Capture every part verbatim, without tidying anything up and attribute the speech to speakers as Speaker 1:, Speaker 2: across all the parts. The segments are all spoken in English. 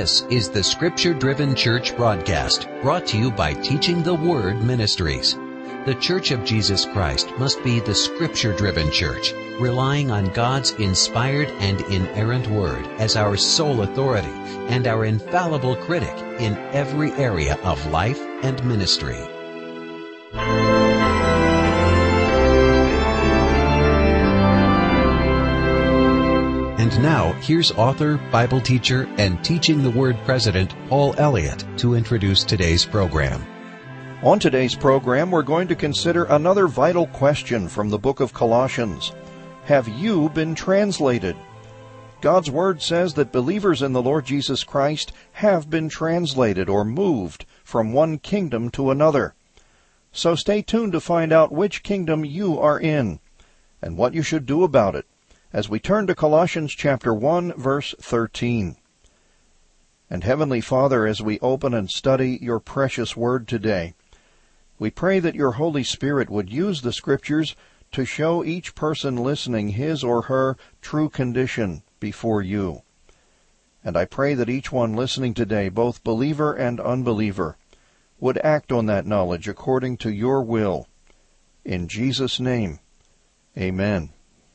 Speaker 1: This is the Scripture-Driven Church broadcast, brought to you by Teaching the Word Ministries. The Church of Jesus Christ must be the Scripture-Driven Church, relying on God's inspired and inerrant Word as our sole authority and our infallible critic in every area of life and ministry. And now, here's author, Bible teacher, and Teaching the Word president Paul Elliott to introduce today's program.
Speaker 2: On today's program, we're going to consider another vital question from the book of Colossians. Have you been translated? God's Word says that believers in the Lord Jesus Christ have been translated or moved from one kingdom to another. So stay tuned to find out which kingdom you are in and what you should do about it, as we turn to Colossians chapter one, verse thirteen. And Heavenly Father, as we open and study your precious word today, we pray that your Holy Spirit would use the Scriptures to show each person listening his or her true condition before you. And I pray that each one listening today, both believer and unbeliever, would act on that knowledge according to your will. In Jesus' name, amen.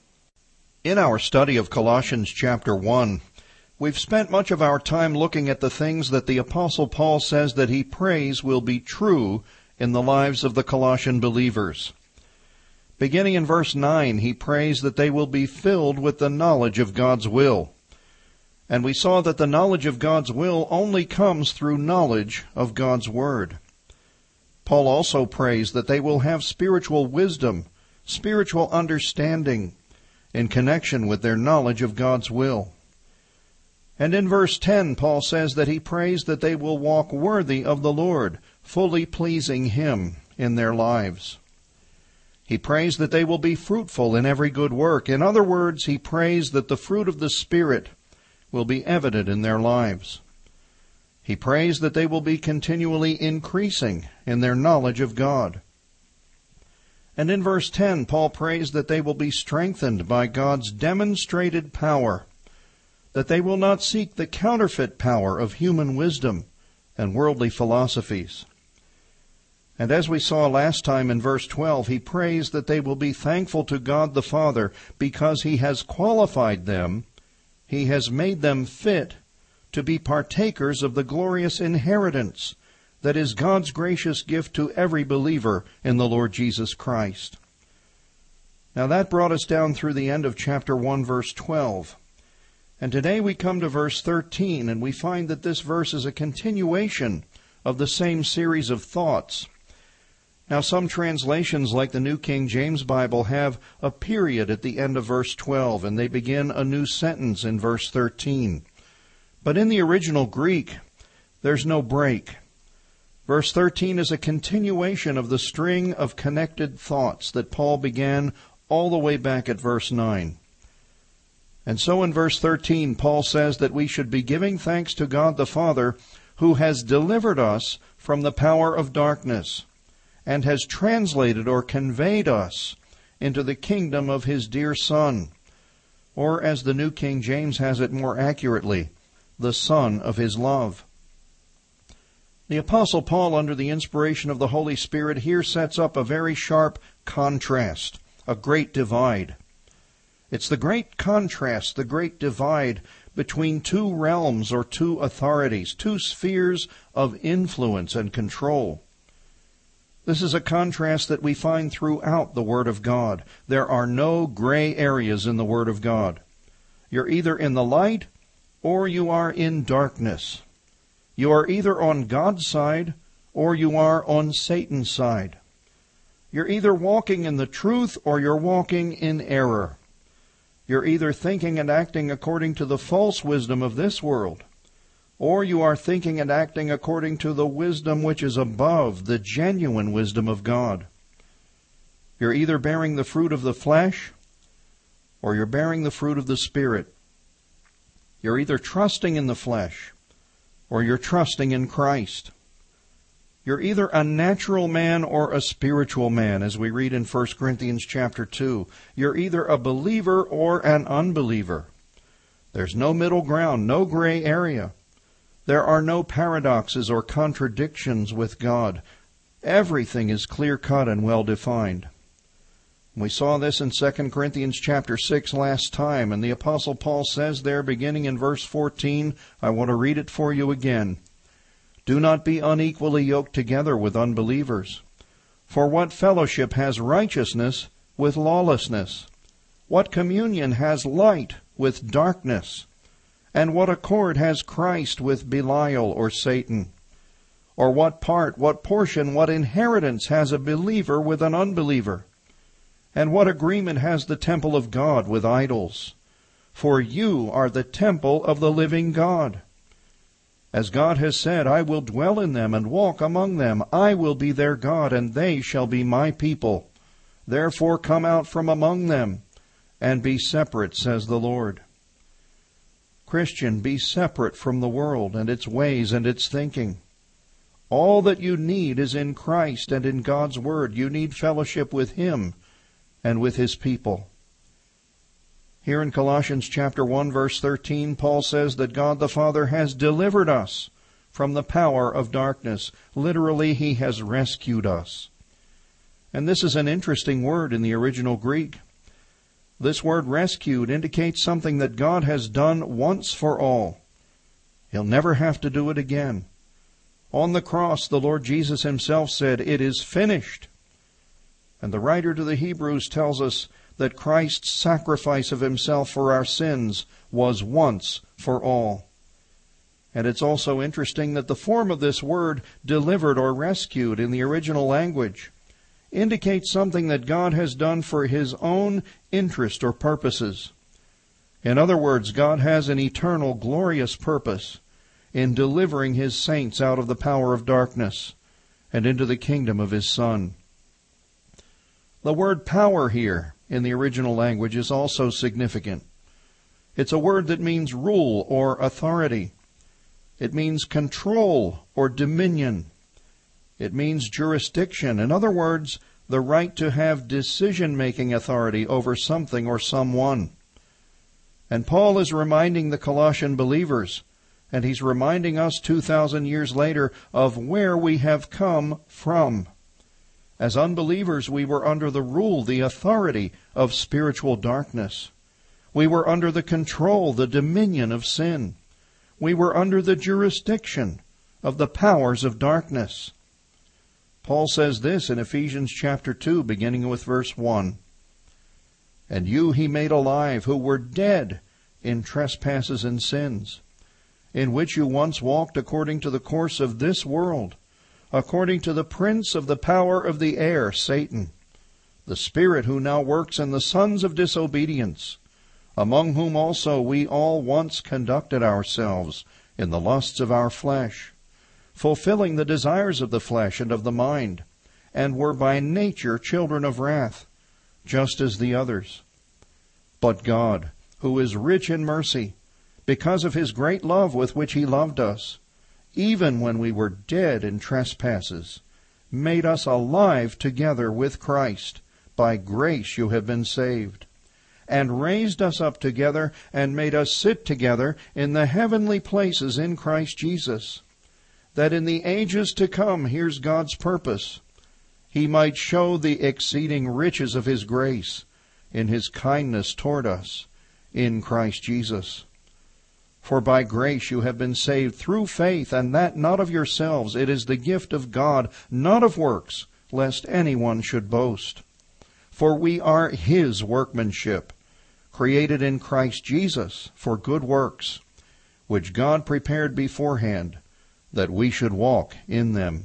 Speaker 2: In our study of Colossians chapter one, we've spent much of our time looking at the things that the Apostle Paul says that he prays will be true in the lives of the Colossian believers. Beginning in verse nine, he prays that they will be filled with the knowledge of God's will. And we saw that the knowledge of God's will only comes through knowledge of God's Word. Paul also prays that they will have spiritual wisdom, spiritual understanding, in connection with their knowledge of God's will. And in verse ten, Paul says that he prays that they will walk worthy of the Lord, fully pleasing Him in their lives. He prays that they will be fruitful in every good work. In other words, he prays that the fruit of the Spirit will be evident in their lives. He prays that they will be continually increasing in their knowledge of God. And in verse ten, Paul prays that they will be strengthened by God's demonstrated power, that they will not seek the counterfeit power of human wisdom and worldly philosophies. And as we saw last time in verse twelve, he prays that they will be thankful to God the Father because He has qualified them, He has made them fit to be partakers of the glorious inheritance that is God's gracious gift to every believer in the Lord Jesus Christ. Now that brought us down through the end of chapter one, verse twelve. And today we come to verse thirteen, and we find that this verse is a continuation of the same series of thoughts. Now some translations, like the New King James Bible, have a period at the end of verse twelve, and they begin a new sentence in verse thirteen. But in the original Greek, there's no break. Verse thirteen is a continuation of the string of connected thoughts that Paul began all the way back at verse nine. And so in verse thirteen, Paul says that we should be giving thanks to God the Father, who has delivered us from the power of darkness and has translated or conveyed us into the kingdom of His dear Son, or as the New King James has it more accurately, the Son of His love. The Apostle Paul, under the inspiration of the Holy Spirit, here sets up a very sharp contrast, a great divide. It's the great contrast, the great divide between two realms or two authorities, two spheres of influence and control. This is a contrast that we find throughout the Word of God. There are no gray areas in the Word of God. You're either in the light or you are in darkness. You are either on God's side or you are on Satan's side. You're either walking in the truth or you're walking in error. You're either thinking and acting according to the false wisdom of this world, or you are thinking and acting according to the wisdom which is above, the genuine wisdom of God. You're either bearing the fruit of the flesh or you're bearing the fruit of the Spirit. You're either trusting in the flesh or you're trusting in Christ. You're either a natural man or a spiritual man, as we read in First Corinthians chapter two. You're either a believer or an unbeliever. There's no middle ground, no gray area. There are no paradoxes or contradictions with God. Everything is clear-cut and well-defined. We saw this in Second Corinthians chapter six last time, and the Apostle Paul says there, beginning in verse fourteen, I want to read it for you again. Do not be unequally yoked together with unbelievers. For what fellowship has righteousness with lawlessness? What communion has light with darkness? And what accord has Christ with Belial or Satan? Or what part, what portion, what inheritance has a believer with an unbeliever? And what agreement has the temple of God with idols? For you are the temple of the living God. As God has said, I will dwell in them and walk among them. I will be their God, and they shall be my people. Therefore come out from among them, and be separate, says the Lord. Christian, be separate from the world and its ways and its thinking. All that you need is in Christ and in God's Word. You need fellowship with Him and with His people. Here in Colossians chapter one, verse thirteen, Paul says that God the Father has delivered us from the power of darkness. Literally, He has rescued us. And this is an interesting word in the original Greek. This word rescued indicates something that God has done once for all. He'll never have to do it again. On the cross, the Lord Jesus Himself said, it is finished. And the writer to the Hebrews tells us that Christ's sacrifice of Himself for our sins was once for all. And it's also interesting that the form of this word, delivered or rescued in the original language, indicates something that God has done for His own interest or purposes. In other words, God has an eternal, glorious purpose in delivering His saints out of the power of darkness and into the kingdom of His Son. The word power here in the original language is also significant. It's a word that means rule or authority. It means control or dominion. It means jurisdiction. In other words, the right to have decision-making authority over something or someone. And Paul is reminding the Colossian believers, and he's reminding us two thousand years later, of where we have come from. As unbelievers, we were under the rule, the authority of spiritual darkness. We were under the control, the dominion of sin. We were under the jurisdiction of the powers of darkness. Paul says this in Ephesians chapter two, beginning with verse one. And you He made alive, who were dead in trespasses and sins, in which you once walked according to the course of this world, according to the prince of the power of the air, Satan, the spirit who now works in the sons of disobedience, among whom also we all once conducted ourselves in the lusts of our flesh, fulfilling the desires of the flesh and of the mind, and were by nature children of wrath, just as the others. But God, who is rich in mercy, because of His great love with which He loved us, even when we were dead in trespasses, made us alive together with Christ. By grace you have been saved, and raised us up together, and made us sit together in the heavenly places in Christ Jesus, that in the ages to come, here's God's purpose, He might show the exceeding riches of His grace in His kindness toward us in Christ Jesus. For by grace you have been saved through faith, and that not of yourselves. It is the gift of God, not of works, lest anyone should boast. For we are His workmanship, created in Christ Jesus for good works, which God prepared beforehand, that we should walk in them.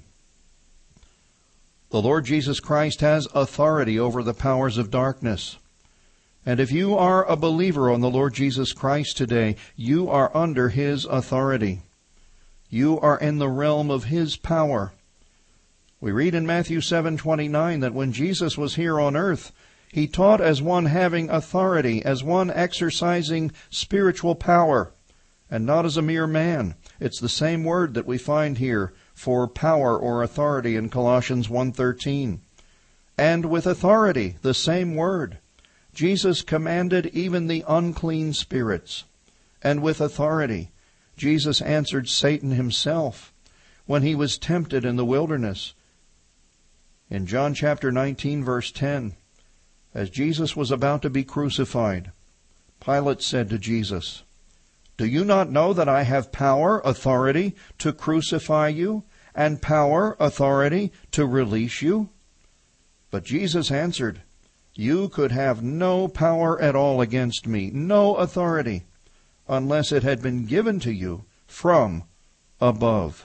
Speaker 2: The Lord Jesus Christ has authority over the powers of darkness. And if you are a believer on the Lord Jesus Christ today, you are under His authority. You are in the realm of His power. We read in Matthew seven twenty-nine that when Jesus was here on earth, He taught as one having authority, as one exercising spiritual power, and not as a mere man. It's the same word that we find here for power or authority in Colossians one thirteen. And with authority, the same word. Jesus commanded even the unclean spirits, and with authority. Jesus answered Satan himself when he was tempted in the wilderness. In John chapter nineteen, verse ten, as Jesus was about to be crucified, Pilate said to Jesus, "Do you not know that I have power, authority to crucify you, and power, authority to release you?" But Jesus answered, "You could have no power at all against me, no authority, unless it had been given to you from above."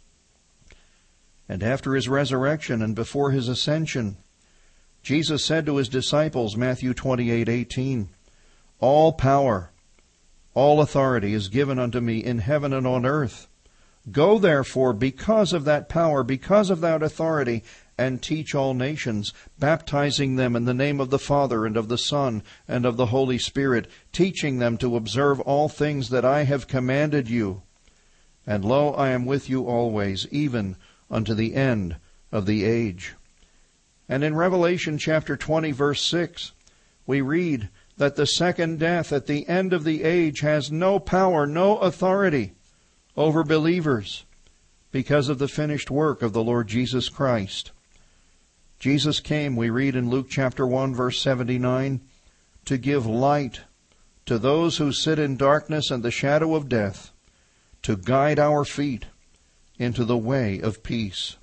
Speaker 2: And after his resurrection and before his ascension, Jesus said to his disciples, Matthew twenty-eight eighteen, "All power, all authority is given unto me in heaven and on earth. Go therefore, because of that power, because of that authority, and teach all nations, baptizing them in the name of the Father and of the Son and of the Holy Spirit, teaching them to observe all things that I have commanded you. And lo, I am with you always, even unto the end of the age." And in Revelation chapter twenty, verse six, we read that the second death at the end of the age has no power, no authority over believers because of the finished work of the Lord Jesus Christ. Jesus came, we read in Luke chapter one, verse seventy-nine, to give light to those who sit in darkness and the shadow of death, to guide our feet into the way of peace.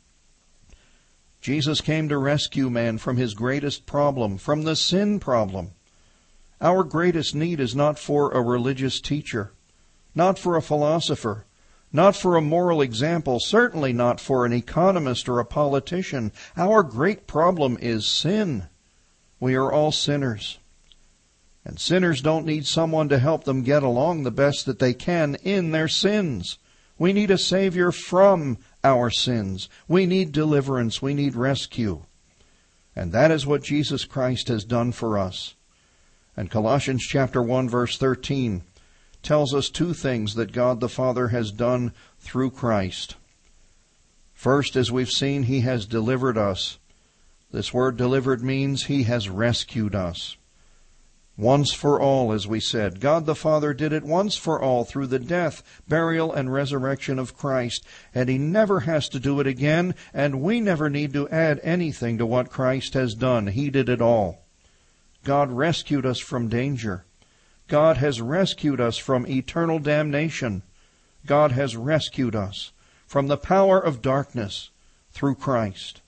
Speaker 2: Jesus came to rescue man from his greatest problem, from the sin problem. Our greatest need is not for a religious teacher, not for a philosopher, not for a moral example, certainly not for an economist or a politician. Our great problem is sin. We are all sinners. And sinners don't need someone to help them get along the best that they can in their sins. We need a Savior from our sins. We need deliverance. We need rescue. And that is what Jesus Christ has done for us. And Colossians chapter one, verse thirteen tells us two things that God the Father has done through Christ. First, as we've seen, He has delivered us. This word delivered means He has rescued us. Once for all, as we said. God the Father did it once for all through the death, burial, and resurrection of Christ. And He never has to do it again, and we never need to add anything to what Christ has done. He did it all. God rescued us from danger. God has rescued us from eternal damnation. God has rescued us from the power of darkness through Christ.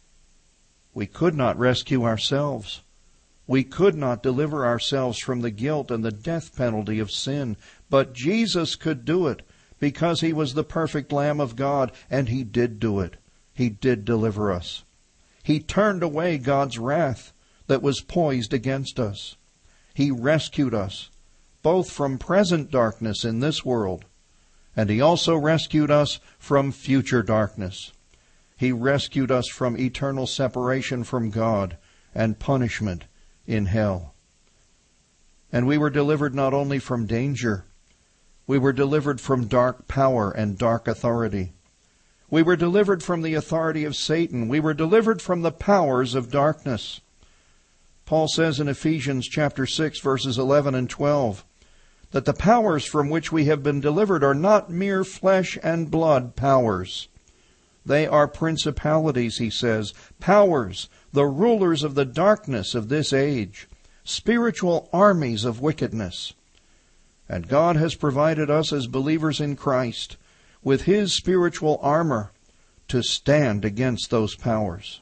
Speaker 2: We could not rescue ourselves. We could not deliver ourselves from the guilt and the death penalty of sin. But Jesus could do it because He was the perfect Lamb of God, and He did do it. He did deliver us. He turned away God's wrath that was poised against us. He rescued us both from present darkness in this world, and He also rescued us from future darkness. He rescued us from eternal separation from God and punishment in hell. And we were delivered not only from danger, we were delivered from dark power and dark authority. We were delivered from the authority of Satan. We were delivered from the powers of darkness. Paul says in Ephesians chapter six, verses eleven and twelve, that the powers from which we have been delivered are not mere flesh and blood powers. They are principalities, he says, powers, the rulers of the darkness of this age, spiritual armies of wickedness. And God has provided us as believers in Christ with His spiritual armor to stand against those powers.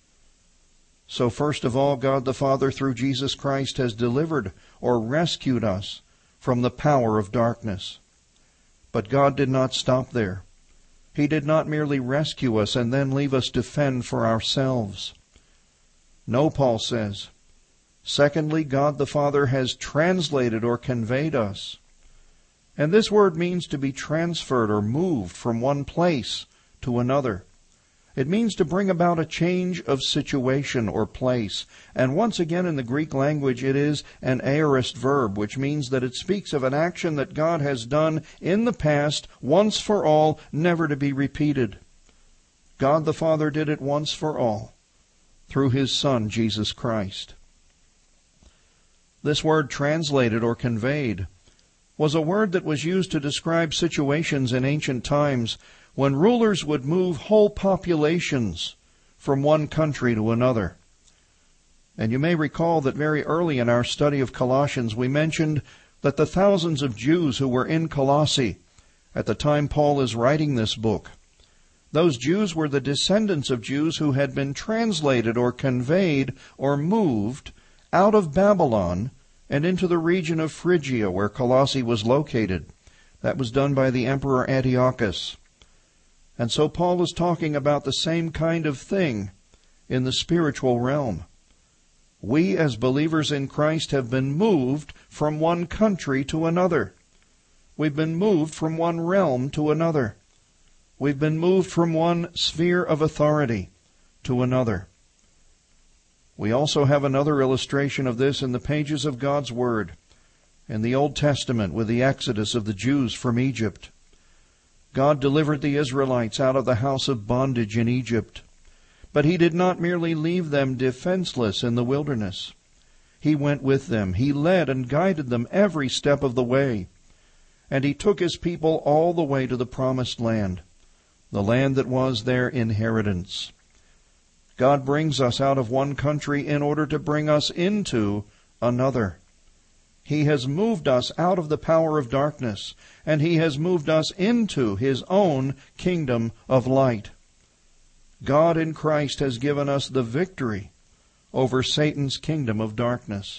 Speaker 2: So first of all, God the Father, through Jesus Christ, has delivered or rescued us from the power of darkness. But God did not stop there. He did not merely rescue us and then leave us to fend for ourselves. No, Paul says. Secondly, God the Father has translated or conveyed us. And this word means to be transferred or moved from one place to another. It means to bring about a change of situation or place. And once again in the Greek language it is an aorist verb, which means that it speaks of an action that God has done in the past, once for all, never to be repeated. God the Father did it once for all through His Son, Jesus Christ. This word translated or conveyed was a word that was used to describe situations in ancient times when rulers would move whole populations from one country to another. And you may recall that very early in our study of Colossians, we mentioned that the thousands of Jews who were in Colossae at the time Paul is writing this book, those Jews were the descendants of Jews who had been translated or conveyed or moved out of Babylon and into the region of Phrygia where Colossae was located. That was done by the Emperor Antiochus. And so Paul is talking about the same kind of thing in the spiritual realm. We as believers in Christ have been moved from one country to another. We've been moved from one realm to another. We've been moved from one sphere of authority to another. We also have another illustration of this in the pages of God's Word, in the Old Testament with the exodus of the Jews from Egypt. God delivered the Israelites out of the house of bondage in Egypt. But He did not merely leave them defenseless in the wilderness. He went with them. He led and guided them every step of the way. And He took His people all the way to the promised land, the land that was their inheritance. God brings us out of one country in order to bring us into another. He has moved us out of the power of darkness, and He has moved us into His own kingdom of light. God in Christ has given us the victory over Satan's kingdom of darkness.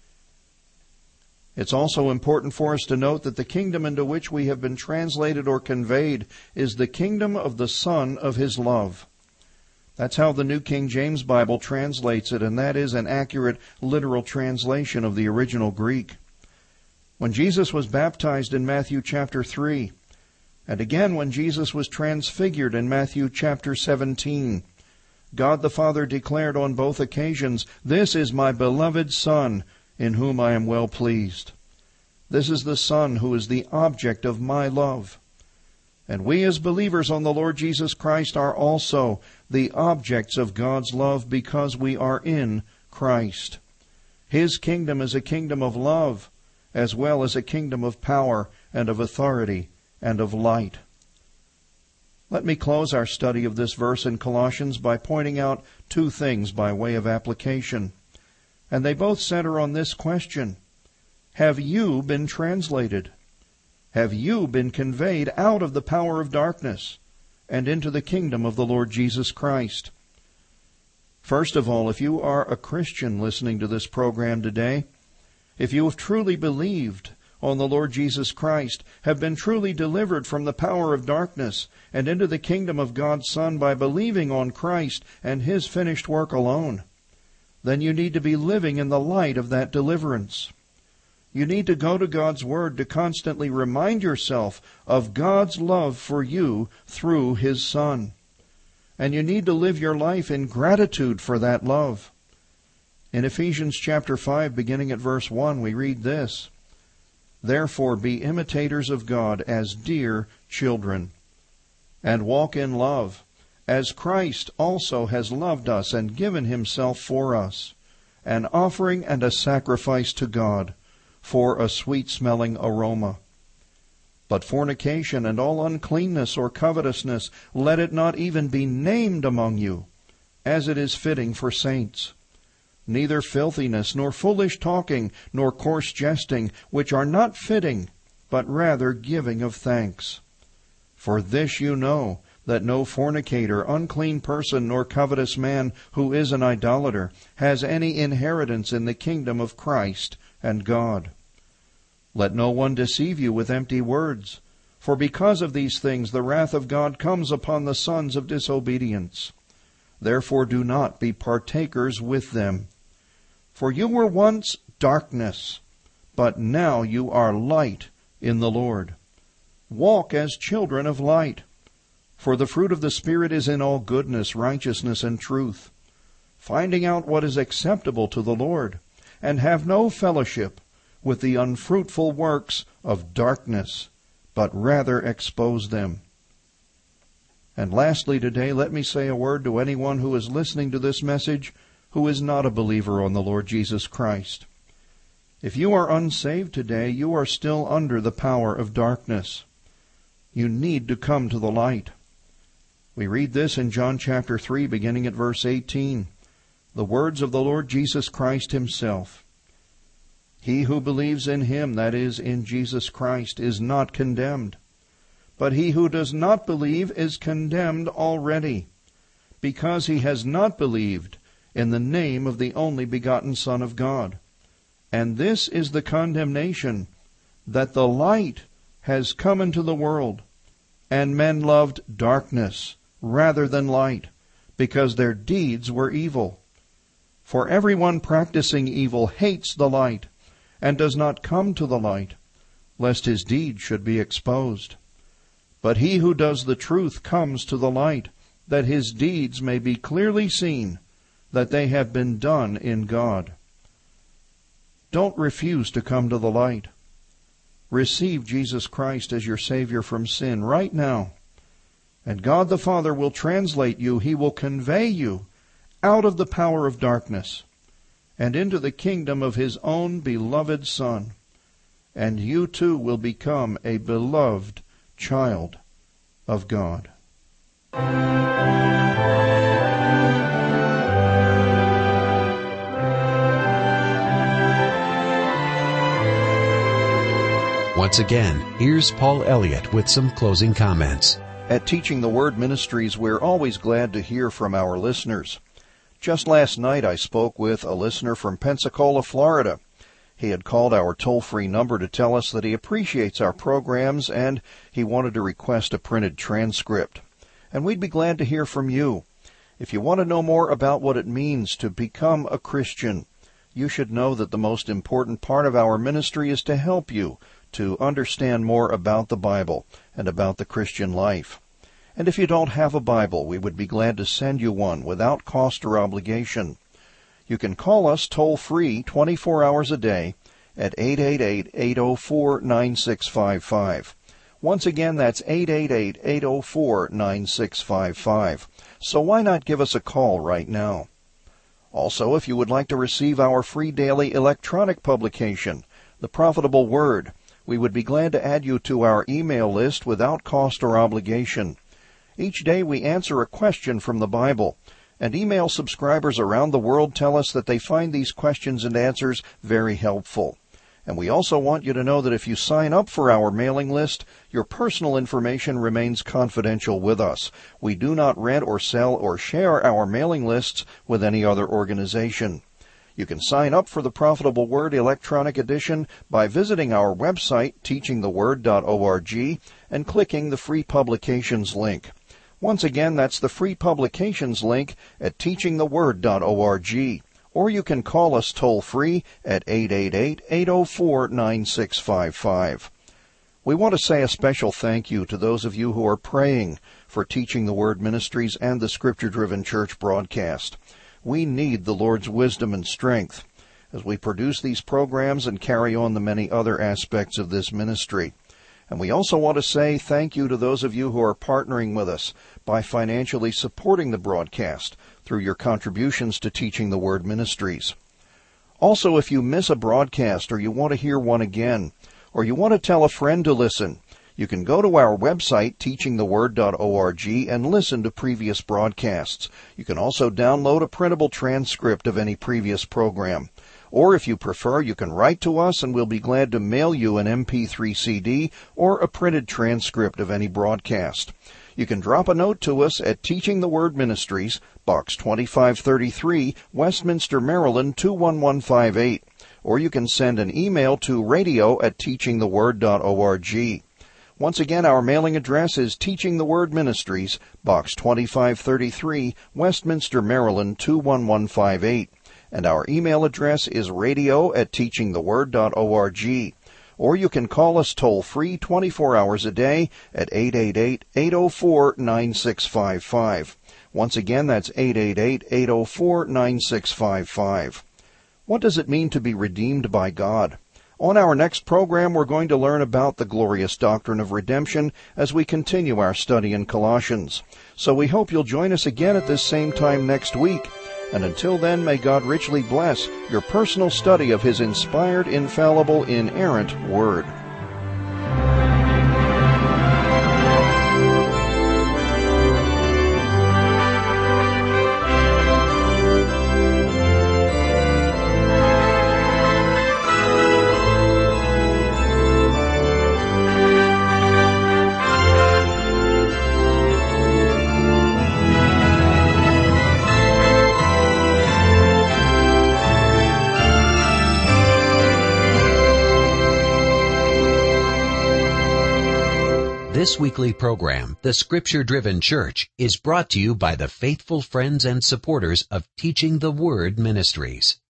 Speaker 2: It's also important for us to note that the kingdom into which we have been translated or conveyed is the kingdom of the Son of His love. That's how the New King James Bible translates it, and that is an accurate literal translation of the original Greek. When Jesus was baptized in Matthew chapter three, and again when Jesus was transfigured in Matthew chapter seventeen, God the Father declared on both occasions, "This is my beloved Son, in whom I am well pleased." This is the Son who is the object of my love. And we as believers on the Lord Jesus Christ are also the objects of God's love because we are in Christ. His kingdom is a kingdom of love as well as a kingdom of power and of authority and of light. Let me close our study of this verse in Colossians by pointing out two things by way of application. And they both center on this question: have you been translated? Have you been conveyed out of the power of darkness and into the kingdom of the Lord Jesus Christ? First of all, if you are a Christian listening to this program today, if you have truly believed on the Lord Jesus Christ, have been truly delivered from the power of darkness and into the kingdom of God's Son by believing on Christ and His finished work alone, then you need to be living in the light of that deliverance. You need to go to God's Word to constantly remind yourself of God's love for you through His Son. And you need to live your life in gratitude for that love. In Ephesians chapter five, beginning at verse one, we read this: "Therefore be imitators of God as dear children, and walk in love, as Christ also has loved us and given Himself for us, an offering and a sacrifice to God, for a sweet-smelling aroma. But fornication and all uncleanness or covetousness, let it not even be named among you, as it is fitting for saints. Neither filthiness, nor foolish talking, nor coarse jesting, which are not fitting, but rather giving of thanks. For this you know, that no fornicator, unclean person, nor covetous man who is an idolater has any inheritance in the kingdom of Christ and God. Let no one deceive you with empty words, for because of these things the wrath of God comes upon the sons of disobedience. Therefore do not be partakers with them. For you were once darkness, but now you are light in the Lord. Walk as children of light. For the fruit of the Spirit is in all goodness, righteousness, and truth, finding out what is acceptable to the Lord, and have no fellowship with the unfruitful works of darkness, but rather expose them." And lastly today, let me say a word to anyone who is listening to this message who is not a believer on the Lord Jesus Christ. If you are unsaved today, you are still under the power of darkness. You need to come to the light. We read this in John chapter three, beginning at verse eighteen. The words of the Lord Jesus Christ himself. He who believes in him, that is, in Jesus Christ, is not condemned. But he who does not believe is condemned already, because he has not believed in the name of the only begotten Son of God. And this is the condemnation, that the light has come into the world, and men loved darkness rather than light, because their deeds were evil. For everyone practicing evil hates the light, and does not come to the light, lest his deeds should be exposed. But he who does the truth comes to the light, that his deeds may be clearly seen, that they have been done in God. Don't refuse to come to the light. Receive Jesus Christ as your Savior from sin right now. And God the Father will translate you. He will convey you out of the power of darkness and into the kingdom of his own beloved Son. And you too will become a beloved child of God.
Speaker 1: Once again, here's Paul Elliott with some closing comments.
Speaker 2: At Teaching the Word Ministries, we're always glad to hear from our listeners. Just last night I spoke with a listener from Pensacola, Florida. He had called our toll-free number to tell us that he appreciates our programs and he wanted to request a printed transcript. And we'd be glad to hear from you. If you want to know more about what it means to become a Christian, you should know that the most important part of our ministry is to help you to understand more about the Bible and about the Christian life. And if you don't have a Bible, we would be glad to send you one without cost or obligation. You can call us toll-free twenty-four hours a day at eight eight eight, eight oh four, nine six five five. Once again, that's eight eight eight, eight oh four, nine six five five. So why not give us a call right now? Also, if you would like to receive our free daily electronic publication, The Profitable Word, we would be glad to add you to our email list without cost or obligation. Each day we answer a question from the Bible, and email subscribers around the world tell us that they find these questions and answers very helpful. And we also want you to know that if you sign up for our mailing list, your personal information remains confidential with us. We do not rent or sell or share our mailing lists with any other organization. You can sign up for the Profitable Word electronic edition by visiting our website, teaching the word dot org, and clicking the free publications link. Once again, that's the free publications link at teaching the word dot org. Or you can call us toll-free at eight eight eight, eight oh four, nine six five five. We want to say a special thank you to those of you who are praying for Teaching the Word Ministries and the Scripture-Driven Church broadcast. We need the Lord's wisdom and strength as we produce these programs and carry on the many other aspects of this ministry. And we also want to say thank you to those of you who are partnering with us by financially supporting the broadcast through your contributions to Teaching the Word Ministries. Also, if you miss a broadcast or you want to hear one again, or you want to tell a friend to listen, you can go to our website, teaching the word dot org, and listen to previous broadcasts. You can also download a printable transcript of any previous program. Or if you prefer, you can write to us and we'll be glad to mail you an M P three C D or a printed transcript of any broadcast. You can drop a note to us at Teaching the Word Ministries, Box twenty-five thirty-three, Westminster, Maryland, two one one five eight. Or you can send an email to radio at teaching the word dot org. Once again, our mailing address is Teaching the Word Ministries, Box twenty-five thirty-three, Westminster, Maryland, two one one five eight. And our email address is radio at teaching the word dot org. Or you can call us toll-free twenty-four hours a day at eight eight eight, eight oh four, nine six five five. Once again, that's eight eight eight, eight oh four, nine six five five. What does it mean to be redeemed by God? On our next program, we're going to learn about the glorious doctrine of redemption as we continue our study in Colossians. So we hope you'll join us again at this same time next week. And until then, may God richly bless your personal study of His inspired, infallible, inerrant Word.
Speaker 1: This weekly program, The Scripture-Driven Church, is brought to you by the faithful friends and supporters of Teaching the Word Ministries.